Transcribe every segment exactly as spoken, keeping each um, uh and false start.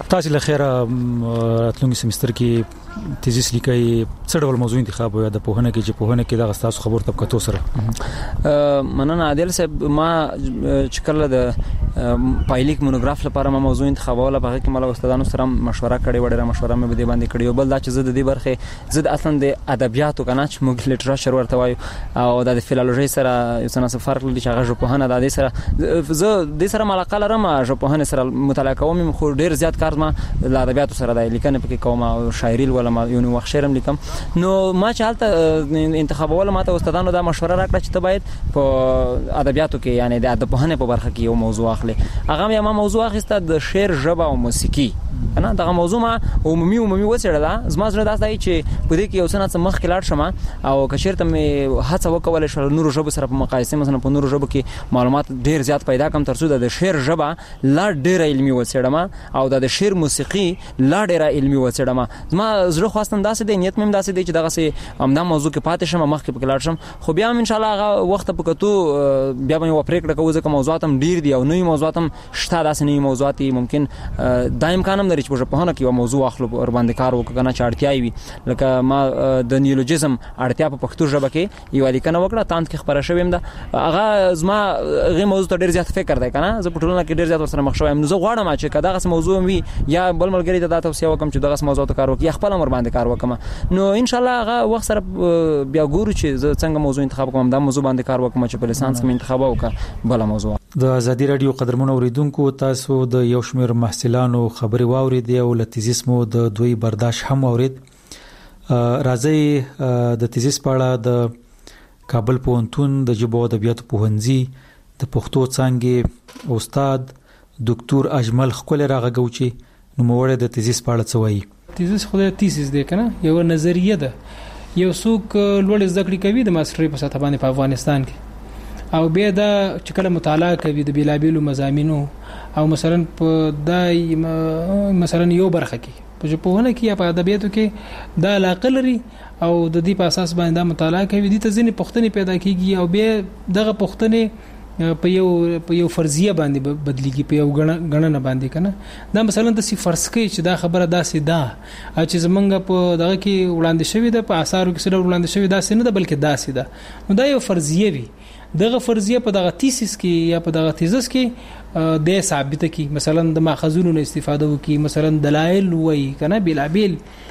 تاسو له خیره راتلونکي سمستر کې تیزیس لیکي څه ډول موضوع انتخاب وي د پوهنه کې چې پوهنه کې د غستاسو خبر طبقاتو سره مننه عادل صاحب ما چې کله د پایلیک مونوګراف لپاره ما موضوع انتخابوله په کې مله استادانو سره مشوره کړې وړه مشوره مې بده باندې کړې بل دا چې زه د دې برخه زه اصلا د ادبیاتو کنه چې موږ لیټریچر ورته وایو او د فلالوژي سره یو څه فرق لري چې هغه په هنه د دې سره زه د سره ملاقات لرم چې په هنه سره مطالعه کوم خو ډیر زیات کار ما د ادبیاتو سره د لیکنې پکې کوم او شاعري ولا ما یو وخت شعرم لیکم نو ما چې حالت انتخابوله ما ته استادانو دا مشوره راکړه چې ته باید په ادبیاتو کې یعنی د ادب په هنه په برخه کې یو موضوع اخلي هغه یا ما موضوع اخیسته د شعر ژبه او موسیقي کنه دا موضوع ما عمومي عمومي وڅېړله زما زړه داسې دی چې په دې کې یو څه مخ کې لاړ شم او کشرته مې هڅه وکول شو نور ژبه سره په مقایسه مثلا په نور ژبه کې معلومات ډیر زیات پیدا کم ترڅو د شعر ژبه لا ډیر علمي وڅېړم او د شعر موسیقي لا ډیر علمي وڅېړم زما زړه خواستم داسې دی نیت مې داسې دی چې دغه سه امدا موضوع کې پاتې شم مخ کې پکلاړ شم خو بیا ان شاء الله هغه وخت په کتو بیا به یو پریکړه کوو ځکه موضوعات هم ډیر دي او نوې موضوعات هم شته داسې نوې موضوعات ممکن دایم کانم لري چې په هغه کې یو موضوع اخلو ور باندې کار وکړو کنه چې اړتیا وي لکه ما د نیولوجیزم اړتیا په پښتو ژبه کې یو لیکنه وکړه تاند کې خبره شوم دا هغه زما غي موضوع ته ډیر زیات فکر دی کنه زه په ټولنه کې ډیر زیات ورسره مخ شوم نو زه غواړم چې کدا غس موضوع وي یا بل ملګری ته دا توصیه وکم چې دغه موضوع ته کار وکړي خپل امر باندې کار وکم نو ان شاء الله هغه وخت سره بیا ګورو چې زه څنګه موضوع انتخاب کوم دا موضوع باندې کار وکم چې په لیسانس کې انتخاب وکړم بل موضوع د ازادي رادیو قدرمن اوریدونکو تاسو د یو شمېر محصلانو خبري واوریدي او لتیزیس مو د دوی برداشت هم اورید راځي د تیزیس په اړه د کابل پوهنتون د ژبو او ادبیاتو پوهنځي د پښتو څانګې استاد ډاکټر اجمل خپل راغو چې نو موړه د تیزیس په اړه څه وایي تیزیس خو د تیزیس دی کنه یو نظریه ده یو څوک لوړ زده کړې کوي د ماسترۍ په سطح باندې په افغانستان کې او بیا دا چې کله مطالعه کوي د بیلابیلو مضامینو او مثلا په دای مثلا یو برخه کې په ژبونه کې یا په ادبیاتو کې دا علاقه لري او د دې په اساس باندې دا مطالعه کوي د ته ځینې پوښتنې پیدا کیږي او بیا دغه پوښتنې په یو په یو فرضیه باندې بدلیږي په یو غننه باندې کنه دا مثلا د سی فرض کوي چې دا خبره داسې ده چې زمونږ په دغه کې وړاندې شوی ده په آثارو کې سره وړاندې شوی داسې نه ده بلکې داسې ده نو دا یو فرضیه وي دغه فرضیه په دغه تیسیس کې یا په دغه تیزس کې د ثابت کی مثلا د ماخذونو نه استفاده وکي مثلا دلایل وای کنه بلابل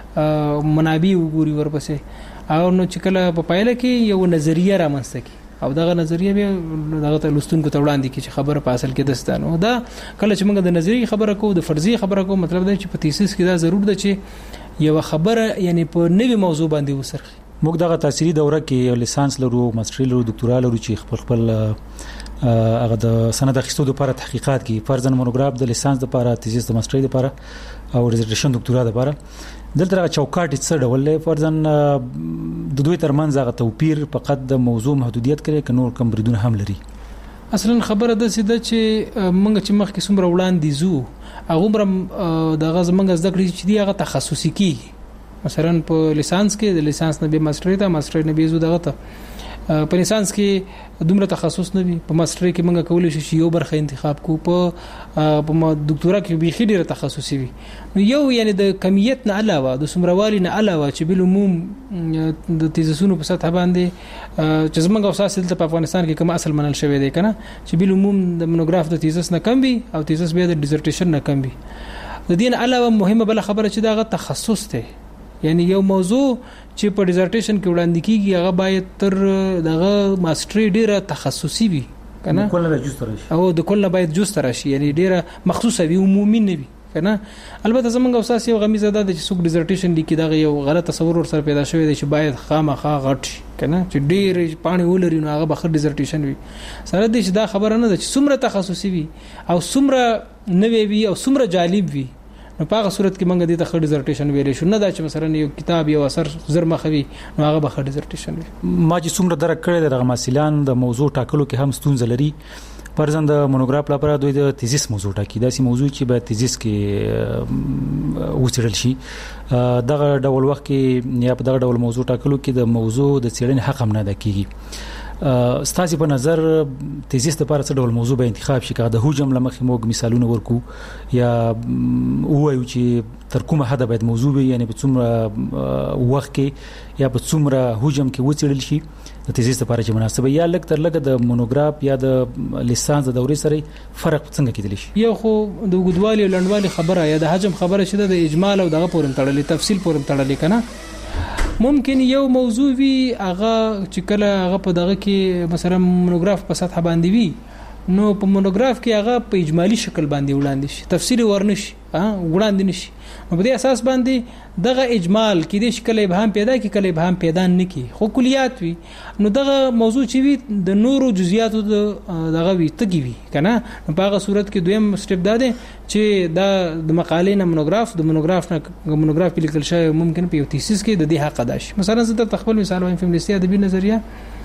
منابع وګوري ورپسې او نو چې کله په پایله کې یو نظریه رامنځته کی او دغه نظریه به دغه ته لستونکو ته وړاندې کی چې خبره په اصل کې دستانو دا کله چې موږ د نظریه خبره کوو د فرضیه خبره کوو مطلب دا چې په تیسیس کې دا ضرور ده چې یو خبره یعنی په نوې موضوع باندې وسرخي موږ دغه تاثیري دوره کې لیسانس لرو ماستري لرو ډاکټورا لرو چې خپل خپل هغه د سند اخیستو لپاره تحقیقات کوي فرضاً مونوګراف د لیسانس لپاره تیزیس د ماستري لپاره او ریزرټیشن ډاکټورا لپاره دلته هغه چوکاټ څه ډول لري فرضاً د دوی ترمنځ هغه توپیر فقط د موضوع محدودیت کوي که نور کم بریدونه هم لري اصلا خبره ده چې موږ چې مخکې څومره وړاندې زو هغه عمر د غز موږ زده کړی چې دی هغه تخصصي کی مثلا په لیسانس کې د لیسانس نه به ماستري ته ماستري نه به زو دغه ته په لیسانس کې دومره تخصص نه وي په ماستري کې موږ کولای شو یو برخه انتخاب کو په په ډاکټورا کې به خېډه تخصصي وي نو یو یعنی د کمیت نه علاوه د سمروالي نه علاوه چې بل عموم د تیزسونو په سطح باندې چې زمونږ اساس دلته په افغانستان کې کوم اصل منل شوی دی کنه چې بل عموم د مونوګراف د تیزس نه کم وي او تیزس بیا د ډیزرټیشن نه کم وي د دین علاوه مهمه بل خبره چې دغه تخصص ته یعنی یو موضوع چې په ډیزرټیشن کې وړاندې کیږي هغه باید تر دغه ماستري ډیره تخصصي وي کنه کله جوست راشي او د کله باید جوست راشي یعنی ډیره مخصوصه وي عمومي نه وي کنه البته زمونږ اساس یو غمیزه ده چې څوک ډیزرټیشن لیکي دا یو غلط تصور ور سره پیدا شوی دی چې باید خامخا غټ کنه چې ډیر پانی ولري نو هغه بخر ډیزرټیشن وي سره دې چې دا خبره نه ده چې څومره تخصصي وي او څومره نوې وي او څومره جالب وي نو په هغه صورت کې موږ د تخ ډیزرټیشن ویلې شو نه دا چې مثلا یو کتاب یو اثر زر مخوي نو هغه به ډیزرټیشن وي ما چې څومره درک کړی د مسیلان د موضوع ټاکلو کې هم ستونزه لري پرځند مونوګراف لپاره دوی د تیزیس موضوع ټاکي دا سي موضوع چې به تیزیس کې وڅېړل شي دغه ډول وخت کې یا په دغه ډول موضوع ټاکلو کې د موضوع د څېړنې حق هم نه ده کیږي ستاسو په نظر تیزیس لپاره څه ډول موضوع به انتخاب شي که د هجوم لمخې موږ مثالونه ورکو یا وایو چې تر کومه حد باید موضوع وي یعنی په څومره وخت کې یا په څومره هجوم کې وڅېړل شي د تیزیس لپاره چې مناسبه یا لږ تر لږه د مونوګراف یا د لیسانس د دورې سره فرق څنګه کېدلی شي؟ یو خو د وګدوالي او لنډوالي خبره یا د حجم خبره چې د اجمال او دغه پورم تړلې تفصیل پورم تړلې کنه ممکن یو موضوع وي هغه چې کله هغه په دغه کې مثلا مونوګراف په سطح باندې وي نو په مونوګراف کې هغه په اجمالی شکل باندې وړاندې شي تفصیل ورنشي ها وړاندې نشي نو په دې اساس باندې دغه اجمال کې د شکل ابهام پیدا کی کله ابهام پیدا نه کی خو کلیات وي نو دغه موضوع چې وي د نورو جزئیاتو دغه وي تګي وي کنه په هغه صورت کې دویم سټپ دا دی چې دا د مقالې نه مونوګراف د مونوګراف نه مونوګراف کې لیکل شوی ممکن په یو تیسیس کې د دې حق ادا شي مثلا زه د تخپل مثال وایم فیمینیستي ادبي نظریه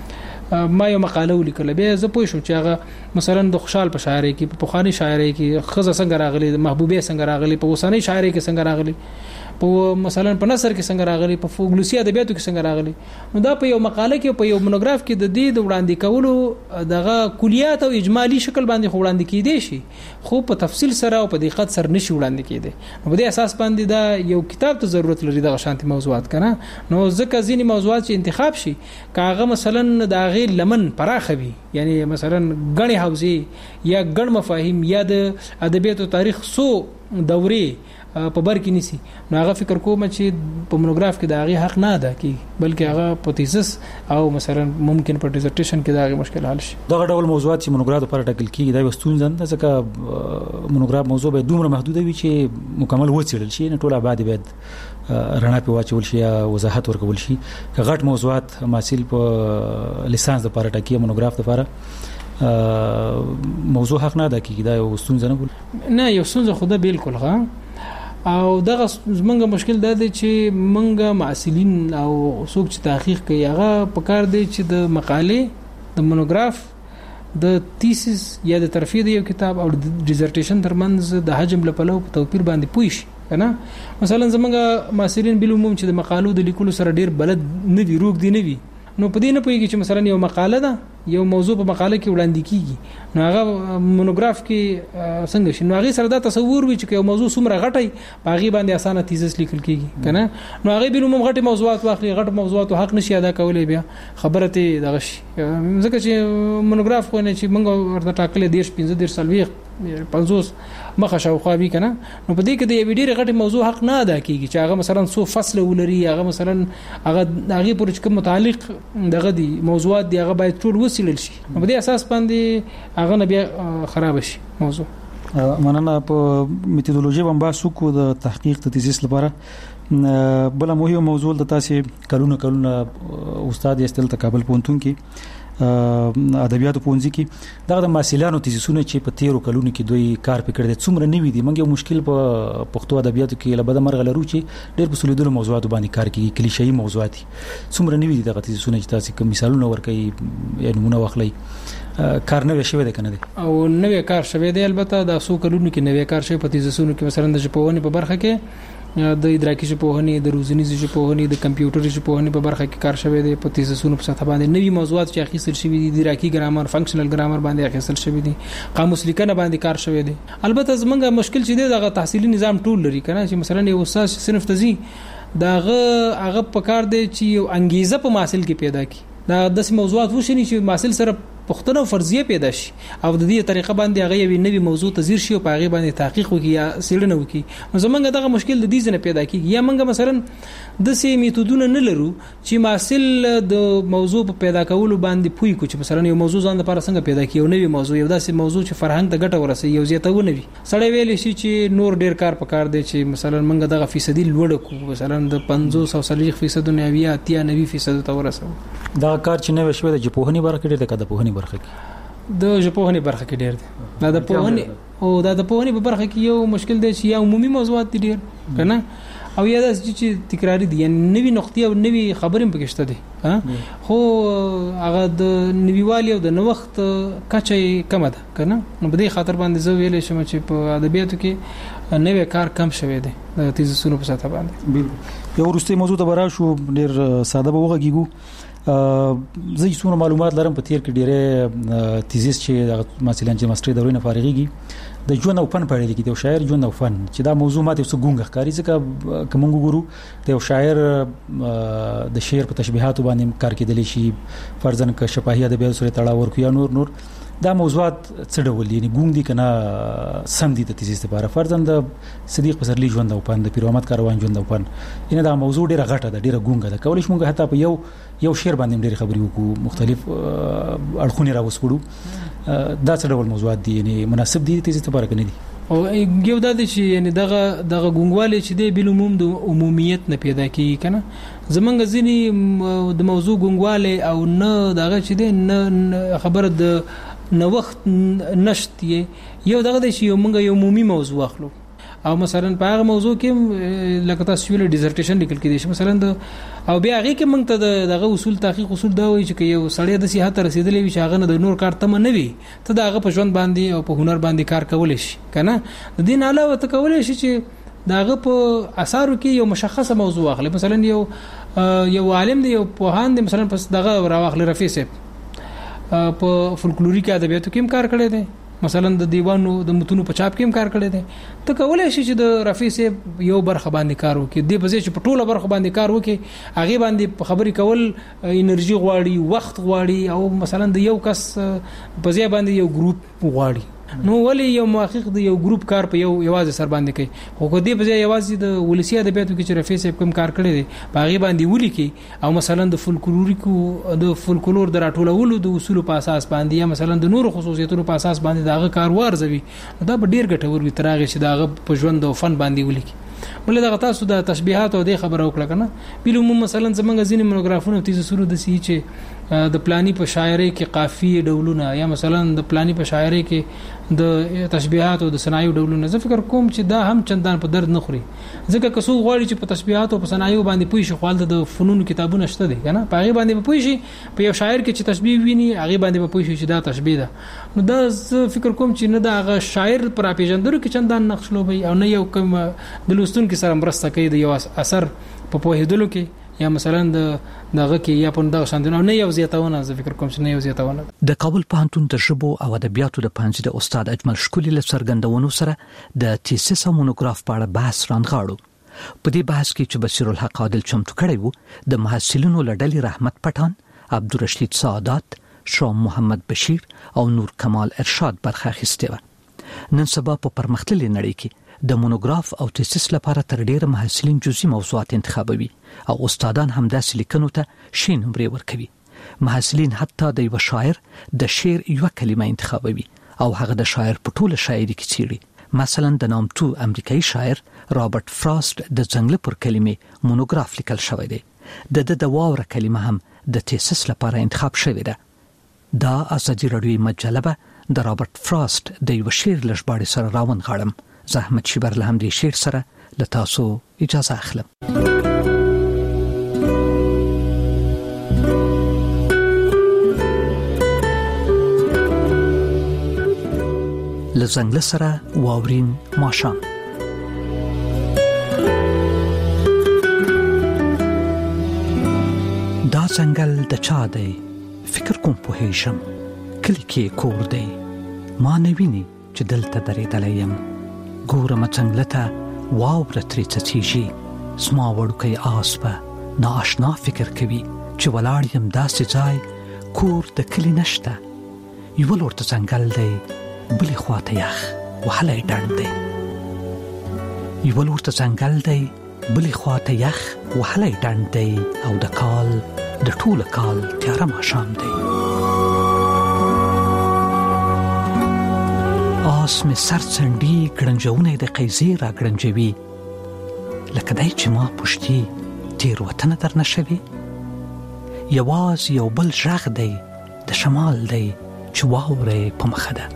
ما یو مقاله ولیکله به زه پوه شم چې هغه مثلا د خوشحال په شاعرۍ کې په پخوانی شاعرۍ کې خزه څنګه راغلي د محبوبې څنګه راغلي په اوسنۍ شاعرۍ کې څنګه راغلي په مثلا په نثر کې څنګه راغلي په فوګلوسی ادبیاتو کې څنګه راغلي نو دا په یو مقاله کې په یو مونوګراف کې د دې د وړاندې کولو دغه کلیات او اجمالی شکل باندې وړاندې کیدي شي خو په تفصیل سره او په دقت سره نشي وړاندې کیدي نو په دې اساس باندې دا یو کتاب ته ضرورت لري دغه شانتي موضوعات کنه نو ځکه ځینی موضوعات چې انتخاب شي کاغه مثلا د غیر لمن پراخوي یعنی مثلا غني حوزه یا ګڼ مفاهیم یا د ادبیاتو تاریخ سو دورې په بر کې نسی نو هغه فکر کوم چې په مونوګراف کې د هغه حق نه ادا کی بلکې هغه په تیزس او مثلا ممکن په ډیزرټیشن کې د هغه مشکل حل شي دا ډول موضوعات چې مونوګراف لپاره ټاکل کیږي دا وستون ځنه ځکه مونوګراف موضوع به دومره محدود وي چې مکمل وڅېړل شي نه ټول آباد باید رڼا په واچول شي یا وضاحت ورکول شي که غټ موضوعات ماسیل په لیسانس لپاره ټاکي مونوګراف لپاره موضوع حق نه ادا کیږي دا یو وستون ځنه نه یو څه خو دا بالکل ها او دغه زمونږ مشکل دا دی چې مونږ معاصلین او څوک چې تحقیق کوي هغه په کار دی چې د مقالې د مونوګراف د تیسیس یا د ترفیع د یو کتاب او د ډیزرټیشن ترمنځ د حجم لپاره په توپیر باندې پوي شي کنه مثلا زمونږ معاصلین بل عموم چې د مقالو د لیکلو سره ډیر بلد نه دي روغ دي نه وي نو په دې نه پوهیږي چې مثلا یو مقاله ده یو موضوع په مقاله کې وړاندې کیږي نو هغه مونوګراف کې څنګه شي نو هغه سره دا تصور وي چې یو موضوع څومره غټي باغی باندې اسانه تیزس لیکل کیږي کنه نو هغه به نو غټي موضوعات واخلي غټ موضوعات حق نشي ادا کولای بیا خبره ته دغه شي ځکه چې مونوګراف خو نه چې موږ ورته ټاکلې دیش پنځه دیش سالويخ پنځوس مخه شاوخوا وی کنه نو په دې کې د یو ډېر غټي موضوع حق نه ادا کیږي چې هغه مثلا سو فصل ولري هغه مثلا هغه هغه پر کوم متعلق دغه دي موضوعات دی هغه باید ټول وسیلل شي په دې اساس باندې هغه نه بیا خراب شي موضوع مننه په میتودولوژي باندې باسو کو د تحقیق د تیزیس لپاره بل مهم موضوع د تاسو کلونه کلونه استاد یستل تقابل پونتون کې ادبیاتو پونځي کې دغه د ماسیلانو تیزیسونه چې په تیرو کلونو کې دوی کار پکړ دي څومره نوي دي موږ یو مشکل په پښتو ادبیاتو کې لبد مرغ لرو چې ډېر په سلیدلو موضوعاتو باندې کار کوي کلیشه‌ای موضوعات څومره نوي دي دغه تیزیسونه چې تاسو کوم مثالونه ورکړي یا نمونه واخلئ کار نه شوی دی کنه او نوې کار شوی دی البته د څو کلونو کې نوې کار شوی په تیزیسونو کې مثلا د ژبپوهنې په برخه کې د ادراکي ژبپوهنې د روزنیزې ژبپوهنې د کمپیوټر ژبپوهنې په برخه کې کار شوی دی په تیزیسونو په سطح باندې نوي موضوعات چې اخیستل شوی دي د ادراکي ګرامر فنکشنل ګرامر باندې اخیستل شوی دي قاموس لیکنه باندې کار شوی دی البته زمونږ مشکل چې دی دغه تحصیلي نظام ټول لري کنه چې مثلا یو استاد صنف تزي داغه هغه په کار دی چې یو انګیزه په محصل کې پیدا کړي دا د موضوعات وشني چې محصل سره پښتنه او فرضیه پیدا شي او د دې طریقه باندې هغه یو نوی موضوع تزیر شي او په هغه باندې تحقیق وکړي یا څېړنه وکړي نو زمونږ دغه مشکل د دې ځنه پیدا کیږي یا موږ مثلا د سې میتودونه نه لرو چې محصل د موضوع په پیدا کولو باندې پوي کو چې مثلا یو موضوع ځان لپاره څنګه پیدا کیو نوی موضوع یو داسې موضوع چې فرهنګ ته ګټه ورسي یو زیاته و نوي سړی ویل شي چې نور ډیر کار پکار دی چې مثلا موږ دغه فیصدي لوړ کو مثلا د پنځوس او څلوېښت فیصد نه وي اتیا نوي فیصد ته ورسو دا کار چې نه وشوي د ژبپوهنې برخه کې د کډپوهنې برخه کې د ژبپوهنې برخه کې ډېر دي دا د پوهنې او دا د پوهنې په برخه کې یو مشکل دی چې یا عمومي موضوعات دي ډېر کنه او یا د چې تکراری دي یعنی نوې نقطې او نوې خبرې پکې شته دي ها خو هغه د نویوالي او د نوښت کچه کم ده کنه نو په دې خاطر باندې زه ویلې شم چې په ادبیاتو کې نوې کار کم شوی دی د تیزیسونو په سطح باندې بالکل یو ورسته موضوع ته برا شو ډېر ساده به وغږیږو زه څونه معلومات لرم په تیر کې ډېره تیزیس چې مثلا چې ماستر دورې نه فارغيږي د ژوند او فن په اړه کې د شاعر ژوند او فن چې دا موضوع ماته څه ګونګ ښکاري ځکه کوم ګورو د شاعر د شعر په تشبيهات باندې کار کېدلی شي فرضاً ک شفاهي ادبیات سره تړاو ورکوي نور نور دا موضوعات څه ډول دي ګونګ دي کنه سم دي د تیزیس لپاره فرضاً د صدیق پسرلی ژوند او فن د پیر احمد کاروان ژوند او فن ان دا موضوع ډیره غټه ده ډیره ګونګه ده کولای شو موږ حتی په یو یو شعر باندې ډیره خبرې وکړو مختلف اړخونه راوسپړو دا څه ډول موضوعات دي یعنی مناسب دي تیزیس لپاره کنه دي او یو د دې چې یعنی دغه دغه ګونګواله چې د بل عموم د عمومیت نه پیدا کیږي کنه زمونږ ځینی د موضوع ګونګواله او نه دغه چې د نه خبره د نو وخت نشته یو دغه د شی موږ یو عمومي موضوع اخلو او مثلا په هغه موضوع کې لکه تاسو ویل ډیزرټیشن لیکل کېدی شي مثلا د او بیا هغه کې موږ ته دغه اصول تحقیق اصول دا وایي چې یو سړی د صحت رسیدلې وي چې هغه نه د نور کار تم نه وي ته دغه په ژوند باندې او په هنر باندې کار کول شي کنه د دین علاوه ته کول شي چې دغه په اثارو کې یو مشخصه موضوع اخلي مثلا یو یو عالم دی یو پوهان دی مثلا پس دغه راوخل رفیع صاحب په فولکلوریک ادبیاتو کې کار کړی دی مثلا د دیوانو د متونو په چاپ کې کار کړی دی ته کولای شي چې د رفیع صاحب یو برخه باندې کار وکړي د بځې چې په ټوله برخه باندې کار وکړي هغه باندې خبرې کول انرژي غواړي وخت غواړي او مثلا د یو کس په ځای باندې یو ګروپ غواړي نو ولی یو محقق د یو ګروپ کار په یو یوازې سر باندې کوي خو کو دې په ځای یوازې د ولسی ادبیاتو کې چې رفیع صاحب کوم کار کړی دی په هغه باندې ولي کې او مثلا د فولکلوریکو د فولکلور د راټولولو د اصول په اساس باندې یا مثلا د نورو خصوصیتونو په اساس باندې داغه کار وارزوي دا به ډیر ګټور وي ترغه چې داغه په ژوند او فن باندې ولي کې بل دغه تاسو د تشبيهات او د خبرو وکړه کنه بل عموم مثلا زمونږ ځینې مونوګرافونه تیز سرو د سی چې د پلاني په شاعري کې قافیه ډولونه یا مثلا د پلاني په شاعري کې د تشبيهات او د صنایع ډولونه زه فکر کوم چې دا هم چندان په درد نه خوري ځکه کسو غواړي چې په تشبيهات او په صنایع باندې پوي شي خپل د فنون کتابونه شته دي کنه په هغه باندې پوي شي په یو شاعر کې چې تشبيه ویني هغه باندې پوي شي چې دا تشبيه ده نو دا زه فکر کوم چې نه دا هغه شاعر پر اپیژندرو کې چندان نقشلو وي او نه یو کوم د لوستون کې سره مرسته کوي د یو اثر په پوهېدلو کې یا مثلا د دغه کې یا په دغه شاندونه نه یو زیاتونه زه فکر کوم چې نه یو زیاتونه د کابل پوهنتون د ژبو او ادبیاتو د پنځه د استاد اجمل شکولی له څرګندونو سره د تیسیس او مونوګراف په اړه بحث راندغاړو په دې بحث کې چې بصیر الحق عادل چمتو کړی وو د محصلینو لړل رحمت پټان عبدالرشید سعادت شام محمد بشیر او نور کمال ارشاد برخه اخیسته و نن سبا په پرمختللي نړۍ کې د مونوګراف او تیسیس لپاره تر ډیره محصلین جزئی موضوعات انتخابوي او استادان هم داسې لیکنو ته شین نمرې ورکوي محصلین حتی د یو شاعر د شعر یو کلمه انتخابوي او هغه د شاعر په ټوله شاعري کې چیري مثلا د نامتو امریکایي شاعر رابرټ فراست د ځنګل پر کلمې مونوګراف لیکل شوی دی د د د واوره کلمه هم د تیسیس لپاره انتخاب شوی ده دا ازادي رادیو مجله به د رابرټ فراست د یو شعر لږباړې سره راون غاړم زحمت شبر له هم دې شعر سره له تاسو اجازه اخلم لزنګل سره واورین ماشام دا څنګه د چا دی فکر کوم په هیڅم کلی کې کور دی ما نه ویني چې دلته درېدلی یم ګورم څنګه واوره ترې څڅېږي زما وړوکی آس په نااشنا فکر کوي چې ولاړ یم داسې ځای کور د کلي نشته یوه لور ته ځنګل دی بلې خواته یخ وهلی ډنډ دی یوه لور ته ځنګل دی بلې خواته یخ وهلی ډنډ دی او د کال د ټوله کال تیاره ماښام دی آس می سر څنډي ګړنجونه د قیزې را ګړنجوي لکه دی چې ما پشتي تېروتنه درنه شوي یواز یو بل غږ دی د شمال دی چې واورې په مخه ده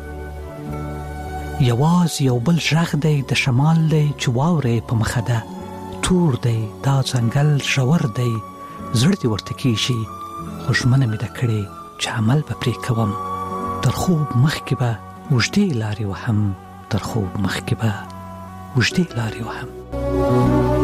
یواز یو بل غږ دی د شمال دی چې واورې په مخه ده تور دی دا ځنګل ژور دی زړه دې ورته کېږي خو ژمنه مې ده کړې چې عمل به پرې کوم تر خوب مخکې به اوږدې لارې وهم تر خوب مخکې به اوږدې لارې وهم